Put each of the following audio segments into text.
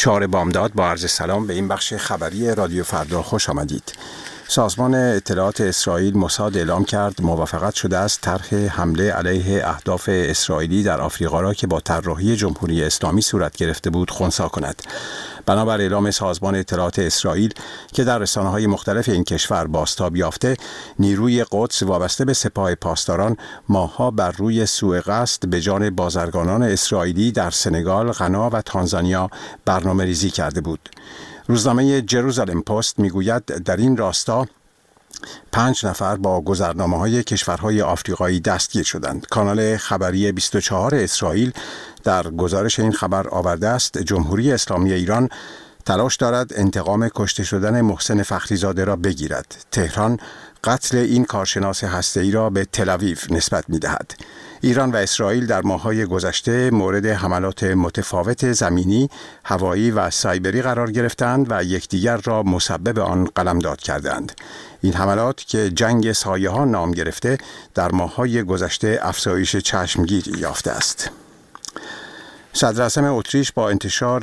4 بامداد با عرض سلام به این بخش خبری رادیو فردا خوش آمدید. سازمان اطلاعات اسرائیل موساد اعلام کرد موافقت شده است طرح حمله علیه اهداف اسرائیلی در آفریقا را که با طراحی جمهوری اسلامی صورت گرفته بود خنثی کند. بنابر اعلام سازمان اطلاعات اسرائیل که در رسانه‌های مختلف این کشور بازتاب یافته، نیروی قدس وابسته به سپاه پاسداران ماه‌ها بر روی سوء قصد به جان بازرگانان اسرائیلی در سنگال، غنا و تانزانیا برنامه‌ریزی کرده بود. روزنامه جروزالم پست میگوید در این راستا 5 نفر با گذرنامه‌های کشورهای آفریقایی دستگیر شدند. کانال خبری 24 اسرائیل در گزارش این خبر آورده است جمهوری اسلامی ایران تلاش دارد انتقام کشته شدن محسن فخریزاده را بگیرد. تهران قتل این کارشناس هسته‌ای را به تل‌آویو نسبت می‌دهد. ایران و اسرائیل در ماه‌های گذشته مورد حملات متفاوت زمینی، هوایی و سایبری قرار گرفتند و یکدیگر را مسبب آن قلمداد کردند. این حملات که جنگ سایه‌ها نام گرفته در ماه‌های گذشته افزایش چشمگیری یافته است. صدراعظم اتریش با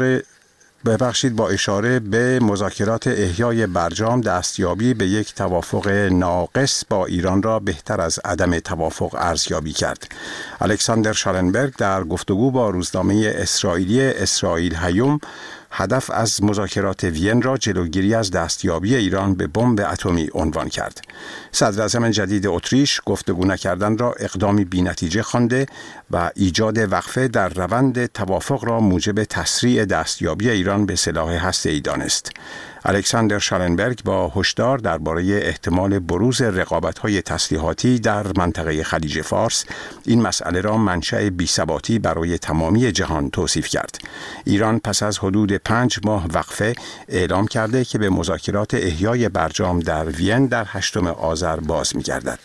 اشاره به مذاکرات احیای برجام دستیابی به یک توافق ناقص با ایران را بهتر از عدم توافق ارزیابی کرد. الکساندر شالنبرگ در گفتگو با روزنامه اسرائیلی اسرائیل هیوم هدف از مذاکرات وین را جلوگیری از دستیابی ایران به بمب اتمی عنوان کرد. صدراعظم جدید اتریش گفتگو نکردن را اقدامی بی‌نتیجه خوانده و ایجاد وقفه در روند توافق را موجب تسریع دستیابی ایران به سلاح هسته‌ای دانست. الکساندر شالنبرگ با هشدار درباره احتمال بروز رقابت‌های تسلیحاتی در منطقه خلیج فارس این مسئله را منشأ بی‌ثباتی برای تمامی جهان توصیف کرد. ایران پس از حدود 5 ماه وقفه اعلام کرده که به مذاکرات احیای برجام در وین در 8 آذر باز می‌گردد.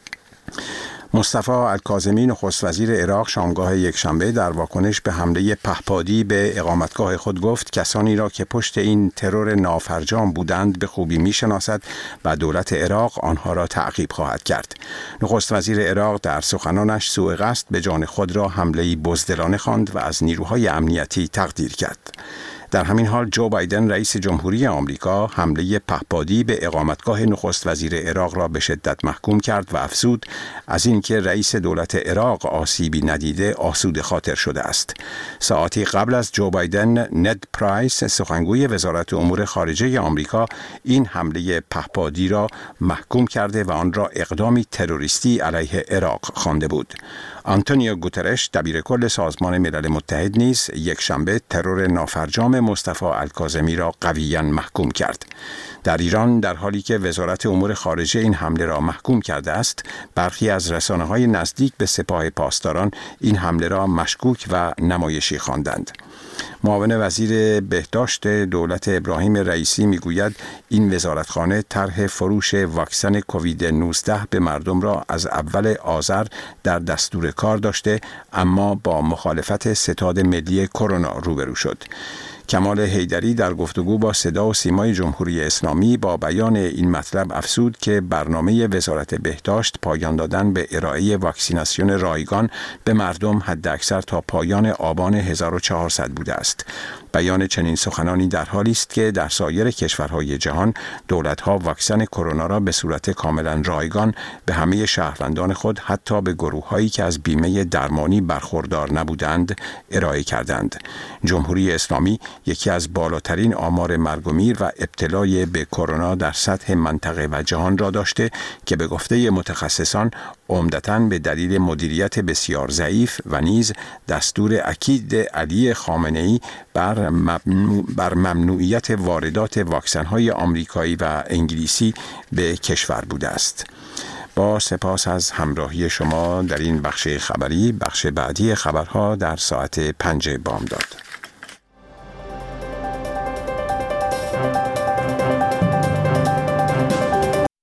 مصطفی الکاظمی نخست وزیر عراق شامگاه یکشنبه در واکنش به حمله پهپادی به اقامتگاه خود گفت کسانی را که پشت این ترور نافرجام بودند به خوبی می‌شناسد و دولت عراق آنها را تعقیب خواهد کرد. نخست وزیر عراق در سخنانش سوء قصد به جان خود را حمله‌ای بزدلانه خواند و از نیروهای امنیتی تقدیر کرد. در همین حال جو بایدن رئیس جمهوری آمریکا حمله پهپادی به اقامتگاه نخست وزیر عراق را به شدت محکوم کرد و افزود از اینکه رئیس دولت عراق آسیبی ندیده آسوده خاطر شده است. ساعتی قبل از جو بایدن ند پرایس سخنگوی وزارت امور خارجه آمریکا این حمله پهپادی را محکوم کرده و آن را اقدامی تروریستی علیه عراق خوانده بود. آنتونیو گوترش دبیرکل سازمان ملل متحد نیز یکشنبه ترور نافرجام مصطفی الکاظمی را قویاً محکوم کرد. در ایران در حالی که وزارت امور خارجه این حمله را محکوم کرده است، برخی از رسانه‌های نزدیک به سپاه پاسداران این حمله را مشکوک و نمایشی خواندند. معاون وزیر بهداشت دولت ابراهیم رئیسی میگوید این وزارتخانه طرح فروش واکسن کووید 19 به مردم را از اول آذر در دستور کار داشته، اما با مخالفت ستاد ملی کرونا روبرو شد. کمال حیدری در گفتگو با صدا و سیمای جمهوری اسلامی با بیان این مطلب افزود که برنامه وزارت بهداشت پایان دادن به ارائه واکسیناسیون رایگان به مردم حداکثر تا پایان آبان 1400 بوده است. بیان چنین سخنانی در حالی است که در سایر کشورهای جهان دولت‌ها واکسن کرونا را به صورت کاملا رایگان به همه شهروندان خود حتی به گروه‌هایی که از بیمه درمانی برخوردار نبودند ارائه کردند. جمهوری اسلامی یکی از بالاترین آمار مرگ و میر و ابتلای به کرونا در سطح منطقه و جهان را داشته که به گفته متخصصان عمدتاً به دلیل مدیریت بسیار ضعیف و نیز دستور اکید علی خامنه‌ای بر ممنوعیت واردات واکسن‌های آمریکایی و انگلیسی به کشور بوده است. با سپاس از همراهی شما در این بخش خبری، بخش بعدی خبرها در ساعت 5 بامداد.